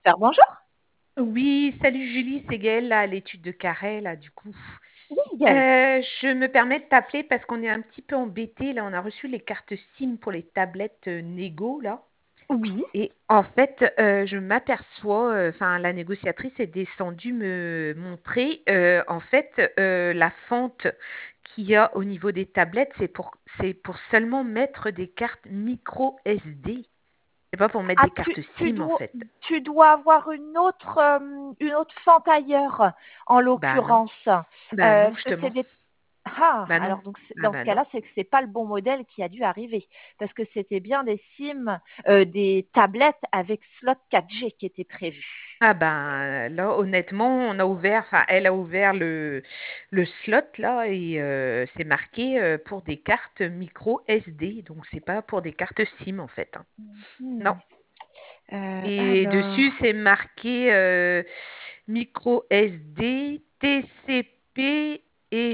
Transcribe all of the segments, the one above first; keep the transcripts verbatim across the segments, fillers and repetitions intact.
Faire bonjour. Oui, salut Julie, c'est Gaëlle là, à l'étude de Carré là, du coup. Oui, Gaëlle. Euh, je me permets de t'appeler parce qu'on est un petit peu embêtés là. On a reçu les cartes SIM pour les tablettes euh, Négo là. Oui. Et en fait, euh, je m'aperçois, euh, enfin la négociatrice est descendue me montrer, euh, en fait, euh, la fente qu'il y a au niveau des tablettes, c'est pour, c'est pour seulement mettre des cartes micro S D. C'est pas pour mettre Ah, des tu, cartes tu SIM en dois, fait. tu dois avoir une autre, euh, une autre fente ailleurs, en Bah non, l'occurrence. Euh, bah non parce que c'est justement. des... Ah, Bah non. alors donc c'est- Ah dans ce bah non. cas-là, c'est que c'est pas le bon modèle qui a dû arriver, parce que c'était bien des SIM, euh, des tablettes avec slot quatre G qui étaient prévus. Ah ben là, honnêtement, on a ouvert, enfin, elle a ouvert le, le slot là et euh, c'est marqué euh, pour des cartes micro S D, donc c'est pas pour des cartes SIM en fait, hein. Non. Hmm. Euh, Et dessus, alors. c'est marqué euh, micro S D, T C P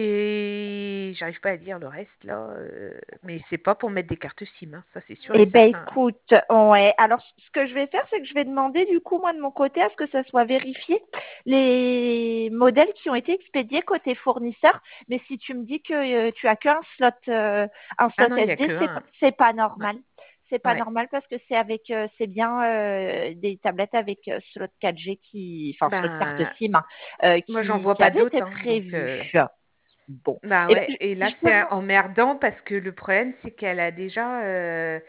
et j'arrive pas à dire le reste là, euh, mais c'est pas pour mettre des cartes SIM, hein, ça c'est sûr et Eh ben certain. écoute, ouais. Alors ce que je vais faire, c'est que je vais demander du coup moi de mon côté à ce que ça soit vérifié les modèles qui ont été expédiés côté fournisseur. Mais si tu me dis que euh, tu as qu'un slot, euh, un Ah slot non, il y a que S D, c'est pas, un. c'est pas Ouais. normal. C'est pas Ouais. normal parce que c'est avec, euh, c'est bien euh, des tablettes avec euh, slot quatre G qui, enfin slot carte Ben, SIM hein, euh, moi j'en qui, vois qui pas avaient été d'autres, hein, donc. euh, prévus. Bon, Bah eh ben, ouais, et je, là je peux c'est demander. emmerdant parce que le problème c'est qu'elle a déjà euh,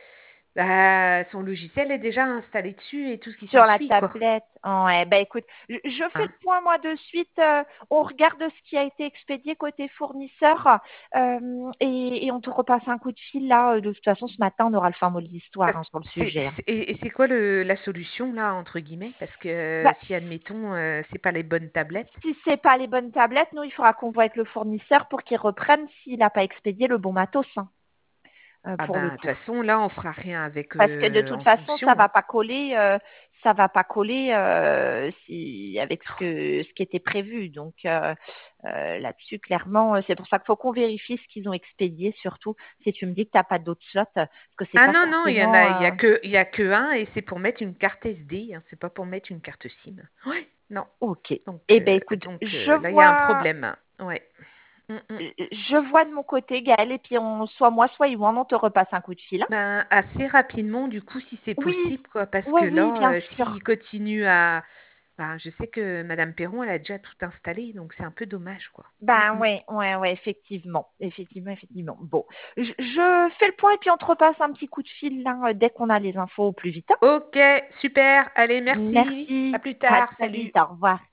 bah, son logiciel est déjà installé dessus et tout ce qui Sur la s'ensuit quoi. tablette. Ouais, bah écoute, je, je fais Hein? le point moi de suite. Euh, on regarde ce qui a été expédié côté fournisseur euh, et, et on te repasse un coup de fil là. De toute façon, ce matin, on aura le fin mot de l'histoire Parce- hein, sur le Et sujet. Hein. c'est et- et c'est quoi le, la solution là entre guillemets? Parce que Bah, euh, si admettons euh, c'est pas les bonnes tablettes, si c'est pas les bonnes tablettes, nous, il faudra qu'on voit avec le fournisseur pour qu'il reprenne s'il n'a pas expédié le bon matos hein, euh, ah pour le ben de toute coup. façon là on fera rien avec Parce que de euh, toute en façon, ça fonction, va hein. pas coller, euh, ça va pas coller euh, si, avec ce que ce qui était prévu. Donc euh, euh, là-dessus, clairement, euh, c'est pour ça qu'il faut qu'on vérifie ce qu'ils ont expédié, surtout si tu me dis que tu n'as pas d'autres slots, euh, parce que c'est Ah pas non non, il y en a forcément. il y a euh, que il y a que un et c'est pour mettre une carte S D, hein, c'est pas pour mettre une carte SIM. Ouais, non. Ok. Donc, Eh ben euh, écoute, donc euh, je là, il y a un vois, problème. Ouais. Mm, mm. je vois de mon côté, Gaëlle, et puis on, soit moi, soit Yvan, on te repasse un coup de fil. Hein. Ben, assez rapidement, du coup, si c'est Oui, possible, quoi, parce oui, que oui, là, bien euh, sûr. s'il continue à... Ben, je sais que Madame Perron, elle a déjà tout installé, donc c'est un peu dommage, quoi. Mm, Ben mm. ouais, ouais, ouais, effectivement, effectivement, effectivement. Bon, je, je fais le point et puis on te repasse un petit coup de fil là, euh, dès qu'on a les infos au plus vite. Hein. Ok, super. Allez, merci. À Merci, plus à tard. très vite, Salut. au revoir.